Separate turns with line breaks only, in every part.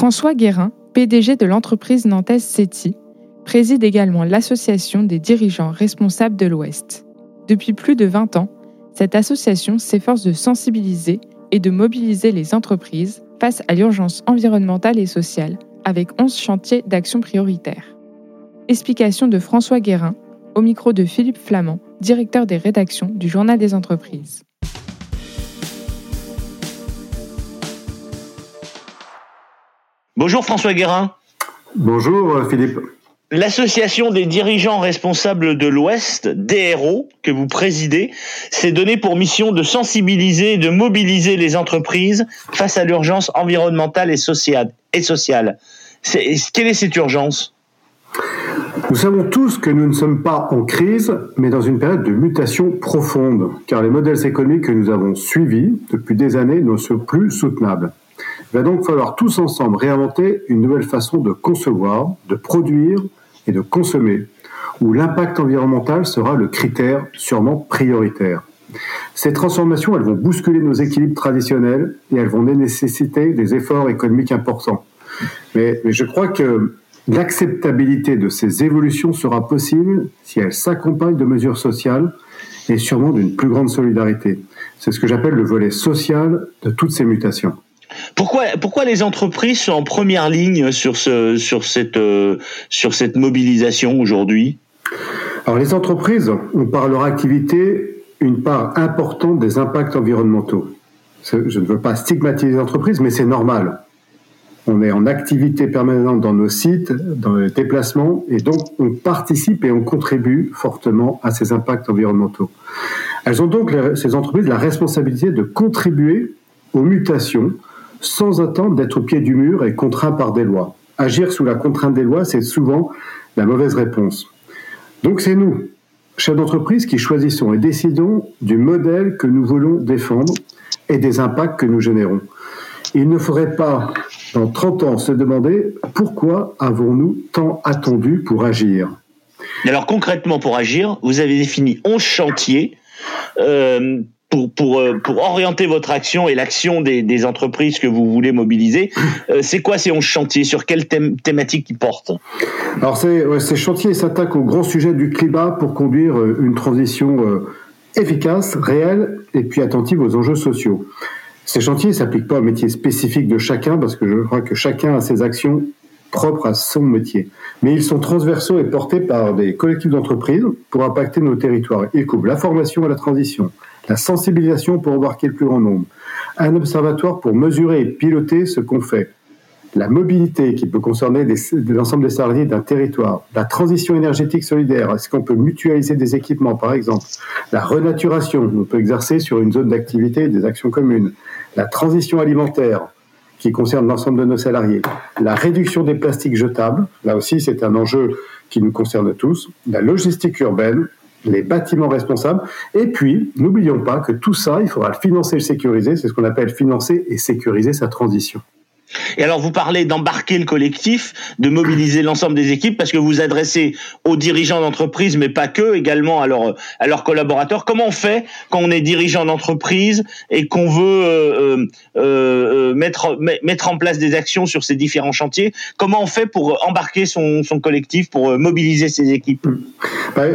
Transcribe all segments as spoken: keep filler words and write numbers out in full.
François Guérin, P D G de l'entreprise nantaise SETI, préside également l'association des dirigeants responsables de l'Ouest. Depuis plus de vingt ans, cette association s'efforce de sensibiliser et de mobiliser les entreprises face à l'urgence environnementale et sociale, avec onze chantiers d'action prioritaires. Explication de François Guérin, au micro de Philippe Flamand, directeur des rédactions du Journal des entreprises.
Bonjour François Guérin.
Bonjour Philippe.
L'association des dirigeants responsables de l'Ouest, D R O, que vous présidez, s'est donnée pour mission de sensibiliser et de mobiliser les entreprises face à l'urgence environnementale et sociale. Et sociale. C'est, quelle est cette urgence ?
Nous savons tous que nous ne sommes pas en crise, mais dans une période de mutation profonde, car les modèles économiques que nous avons suivis depuis des années ne sont plus soutenables. Il va donc falloir tous ensemble réinventer une nouvelle façon de concevoir, de produire et de consommer, où l'impact environnemental sera le critère sûrement prioritaire. Ces transformations, elles vont bousculer nos équilibres traditionnels et elles vont nécessiter des efforts économiques importants. Mais, mais je crois que l'acceptabilité de ces évolutions sera possible si elles s'accompagnent de mesures sociales et sûrement d'une plus grande solidarité. C'est ce que j'appelle le volet social de toutes ces mutations.
Pourquoi, pourquoi les entreprises sont en première ligne sur, ce, sur, cette, euh, sur cette mobilisation aujourd'hui ?
Alors les entreprises ont par leur activité une part importante des impacts environnementaux. Je ne veux pas stigmatiser les entreprises, mais c'est normal. On est en activité permanente dans nos sites, dans les déplacements, et donc on participe et on contribue fortement à ces impacts environnementaux. Elles ont donc, ces entreprises, la responsabilité de contribuer aux mutations sans attendre d'être au pied du mur et contraint par des lois. Agir sous la contrainte des lois, c'est souvent la mauvaise réponse. Donc c'est nous, chefs d'entreprise, qui choisissons et décidons du modèle que nous voulons défendre et des impacts que nous générons. Il ne faudrait pas, dans trente ans, se demander pourquoi avons-nous tant attendu pour agir.
Alors concrètement, pour agir, vous avez défini onze chantiers euh, pour, pour, pour orienter votre action et l'action des, des entreprises que vous voulez mobiliser. Euh, c'est quoi ces onze chantiers ? Sur quelle thème, thématique ils portent ?
Alors ces, ouais, ces chantiers s'attaquent au grand sujet du climat pour conduire une transition euh, efficace, réelle et puis attentive aux enjeux sociaux. Ces chantiers ne s'appliquent pas au métier spécifique de chacun, parce que je crois que chacun a ses actions propres à son métier. Mais ils sont transversaux et portés par des collectifs d'entreprises pour impacter nos territoires. Ils couvrent la formation à la transition, la sensibilisation pour embarquer le plus grand nombre, un observatoire pour mesurer et piloter ce qu'on fait, la mobilité qui peut concerner des, l'ensemble des salariés d'un territoire, la transition énergétique solidaire, est-ce qu'on peut mutualiser des équipements par exemple, la renaturation, on peut exercer sur une zone d'activité des actions communes, la transition alimentaire qui concerne l'ensemble de nos salariés, la réduction des plastiques jetables, là aussi c'est un enjeu qui nous concerne tous, la logistique urbaine, les bâtiments responsables, et puis n'oublions pas que tout ça, il faudra le financer et le sécuriser, c'est ce qu'on appelle financer et sécuriser sa transition.
Et alors vous parlez d'embarquer le collectif, de mobiliser l'ensemble des équipes, parce que vous adressez aux dirigeants d'entreprise, mais pas que, également à, leur, à leurs collaborateurs. Comment on fait quand on est dirigeant d'entreprise et qu'on veut euh, euh, mettre, mettre en place des actions sur ces différents chantiers ? Comment on fait pour embarquer son, son collectif, pour mobiliser ses équipes ?
Ouais.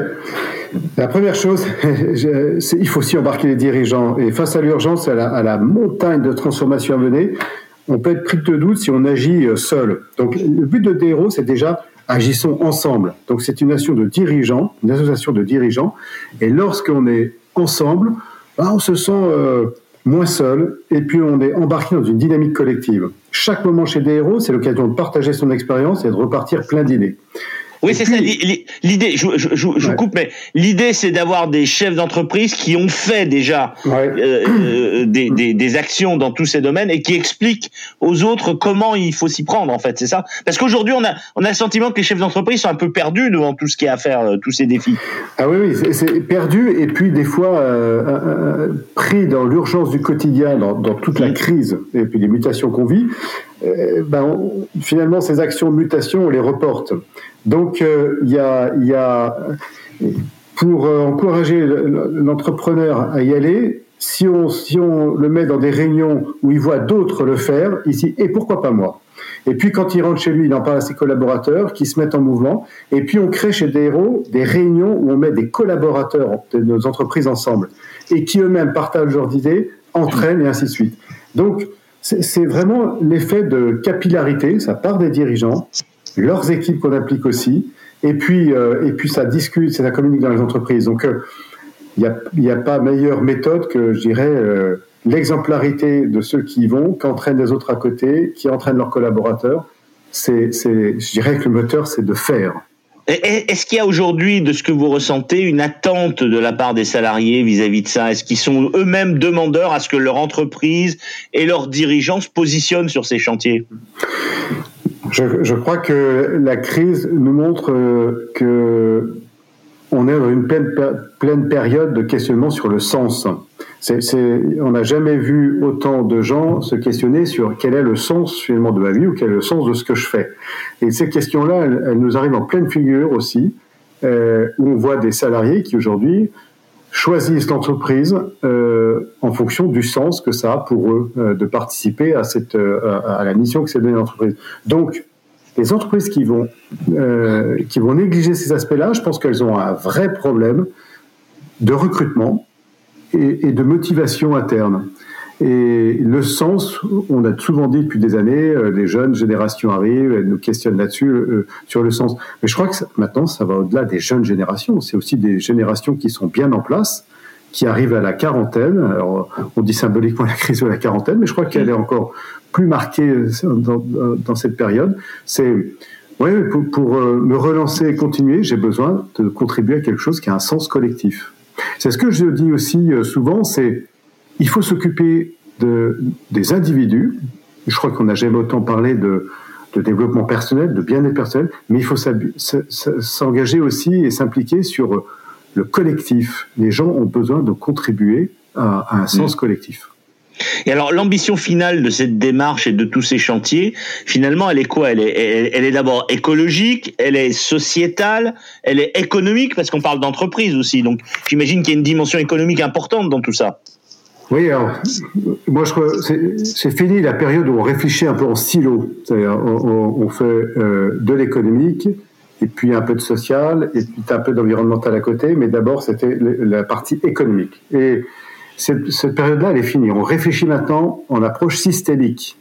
La première chose, c'est, il faut aussi embarquer les dirigeants. Et face à l'urgence, à la, à la montagne de transformation à mener, on peut être pris de doute si on agit seul. Donc, le but de D R O, c'est déjà agissons ensemble. Donc, c'est une nation de dirigeants, une association de dirigeants. Et lorsqu'on est ensemble, ben, on se sent euh, moins seul. Et puis, on est embarqué dans une dynamique collective. Chaque moment chez D R O, c'est l'occasion de partager son expérience et de repartir plein d'idées.
Oui, c'est ça l'idée. Je, je, je, je ouais. vous coupe, mais l'idée, c'est d'avoir des chefs d'entreprise qui ont fait déjà ouais. euh, des, des, des actions dans tous ces domaines et qui expliquent aux autres comment il faut s'y prendre, en fait, c'est ça. Parce qu'aujourd'hui, on a, on a le sentiment que les chefs d'entreprise sont un peu perdus devant tout ce qu'il y a à faire, euh, tous ces défis.
Ah oui, oui, c'est, c'est perdu et puis des fois euh, euh, pris dans l'urgence du quotidien, dans, dans toute la crise et puis les mutations qu'on vit. Euh, ben, on, finalement, ces actions de mutation, on les reporte. Donc, il euh, y, a, y a, pour euh, encourager l'entrepreneur à y aller, si on, si on le met dans des réunions où il voit d'autres le faire, ici, et pourquoi pas moi ? Et puis quand il rentre chez lui, il en parle à ses collaborateurs qui se mettent en mouvement. Et puis on crée chez Dehero des réunions où on met des collaborateurs de nos entreprises ensemble et qui eux-mêmes partagent leurs idées, entraînent et ainsi de suite. Donc c'est, c'est vraiment l'effet de capillarité, ça part des dirigeants, leurs équipes qu'on applique aussi, et puis, euh, et puis ça discute, ça communique dans les entreprises. Donc il euh, n'y a, a pas meilleure méthode que, je dirais, euh, l'exemplarité de ceux qui y vont, qui entraînent les autres à côté, qui entraînent leurs collaborateurs. C'est, c'est, je dirais que le moteur, c'est de faire.
Est-ce qu'il y a aujourd'hui, de ce que vous ressentez, une attente de la part des salariés vis-à-vis de ça? Est-ce qu'ils sont eux-mêmes demandeurs à ce que leur entreprise et leurs dirigeants se positionnent sur ces chantiers?
Je, je crois que la crise nous montre que on est dans une pleine, pleine période de questionnement sur le sens. C'est, c'est, on n'a jamais vu autant de gens se questionner sur quel est le sens finalement de ma vie ou quel est le sens de ce que je fais. Et ces questions-là, elles, elles nous arrivent en pleine figure aussi, euh, où on voit des salariés qui aujourd'hui choisissent l'entreprise euh, en fonction du sens que ça a pour eux euh, de participer à, cette, euh, à la mission que s'est donnée l'entreprise. Donc, les entreprises qui vont, euh, qui vont négliger ces aspects-là, je pense qu'elles ont un vrai problème de recrutement et, et de motivation interne. Et le sens, on a souvent dit depuis des années, euh, les jeunes générations arrivent, elles nous questionnent là-dessus, euh, sur le sens. Mais je crois que ça, maintenant, ça va au-delà des jeunes générations. C'est aussi des générations qui sont bien en place, qui arrivent à la quarantaine. Alors, on dit symboliquement la crise de la quarantaine, mais je crois qu'elle est encore plus marquée dans, dans cette période. C'est, ouais, pour, pour me relancer et continuer, j'ai besoin de contribuer à quelque chose qui a un sens collectif. C'est ce que je dis aussi souvent, c'est il faut s'occuper de, des individus. Je crois qu'on n'a jamais autant parlé de, de développement personnel, de bien-être personnel, mais il faut s'engager aussi et s'impliquer sur le collectif. Les gens ont besoin de contribuer à, à un sens mmh. collectif.
Et alors, l'ambition finale de cette démarche et de tous ces chantiers, finalement, elle est quoi? Elle est, elle, elle est d'abord écologique, elle est sociétale, elle est économique, parce qu'on parle d'entreprise aussi. Donc, j'imagine qu'il y a une dimension économique importante dans tout ça.
Oui, alors, moi, je crois c'est, c'est fini la période où on réfléchit un peu en silo. C'est-à-dire, on, on fait euh, de l'économique, et puis un peu de social, et puis un peu d'environnemental à côté, mais d'abord, c'était la partie économique. Et Cette, cette période-là, elle est finie. On réfléchit maintenant en approche systémique.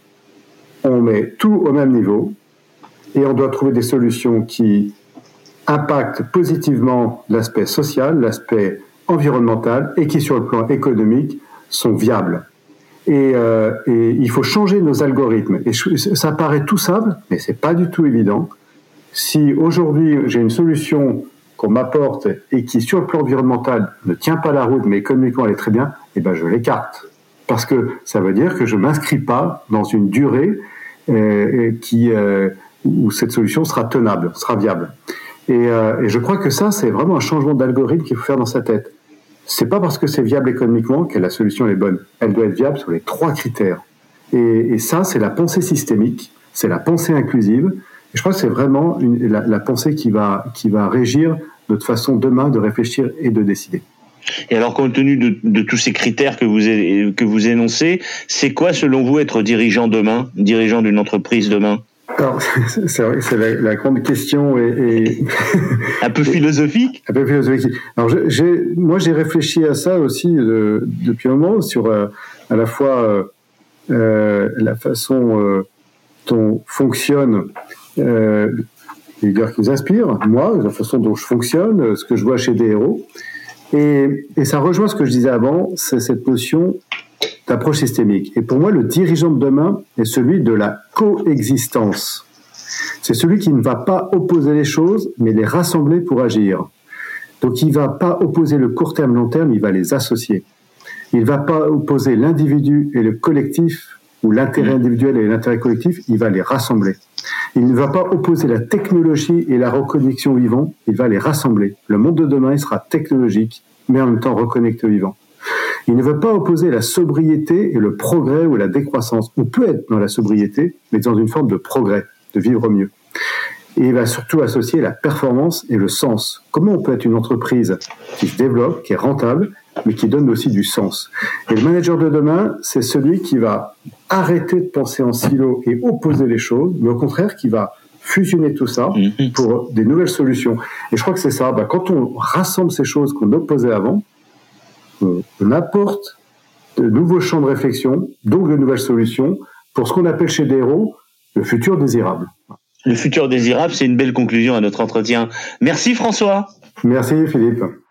On met tout au même niveau et on doit trouver des solutions qui impactent positivement l'aspect social, l'aspect environnemental et qui, sur le plan économique, sont viables. Et, euh, et il faut changer nos algorithmes. Et ça paraît tout simple, mais c'est pas du tout évident. Si aujourd'hui, j'ai une solution qu'on m'apporte et qui, sur le plan environnemental, ne tient pas la route, mais économiquement, elle est très bien, eh ben, je l'écarte. Parce que ça veut dire que je ne m'inscris pas dans une durée euh, qui, euh, où cette solution sera tenable, sera viable. Et, euh, et je crois que ça, c'est vraiment un changement d'algorithme qu'il faut faire dans sa tête. C'est pas parce que c'est viable économiquement que la solution est bonne. Elle doit être viable sur les trois critères. Et, et ça, c'est la pensée systémique, c'est la pensée inclusive. Et je crois que c'est vraiment une, la, la pensée qui va, qui va régir notre façon demain de réfléchir et de décider.
Et alors, compte tenu de, de tous ces critères que vous, que vous énoncez, c'est quoi, selon vous, être dirigeant demain, dirigeant d'une entreprise demain?
Alors, c'est vrai, c'est la, la grande question et, et
un peu philosophique.
Un peu philosophique. Alors, j'ai, moi, j'ai réfléchi à ça aussi euh, depuis un moment sur euh, à la fois euh, la façon euh, dont fonctionne euh, les leaders qui nous inspirent, moi, la façon dont je fonctionne, ce que je vois chez Dehero. Et, et ça rejoint ce que je disais avant, c'est cette notion d'approche systémique. Et pour moi, le dirigeant de demain est celui de la coexistence. C'est celui qui ne va pas opposer les choses, mais les rassembler pour agir. Donc il ne va pas opposer le court terme, long terme, il va les associer. Il ne va pas opposer l'individu et le collectif, ou l'intérêt individuel et l'intérêt collectif, il va les rassembler. Il ne va pas opposer la technologie et la reconnexion au vivant, il va les rassembler. Le monde de demain, il sera technologique, mais en même temps reconnecté au vivant. Il ne veut pas opposer la sobriété et le progrès ou la décroissance. On peut être dans la sobriété, mais dans une forme de progrès, de vivre mieux. Et il va surtout associer la performance et le sens. Comment on peut être une entreprise qui se développe, qui est rentable, mais qui donne aussi du sens. Et le manager de demain, c'est celui qui va arrêter de penser en silo et opposer les choses, mais au contraire, qui va fusionner tout ça pour des nouvelles solutions. Et je crois que c'est ça. Bah, quand on rassemble ces choses qu'on opposait avant, on, on apporte de nouveaux champs de réflexion, donc de nouvelles solutions, pour ce qu'on appelle chez Dero le futur désirable.
Le futur désirable, c'est une belle conclusion à notre entretien. Merci François.
Merci Philippe.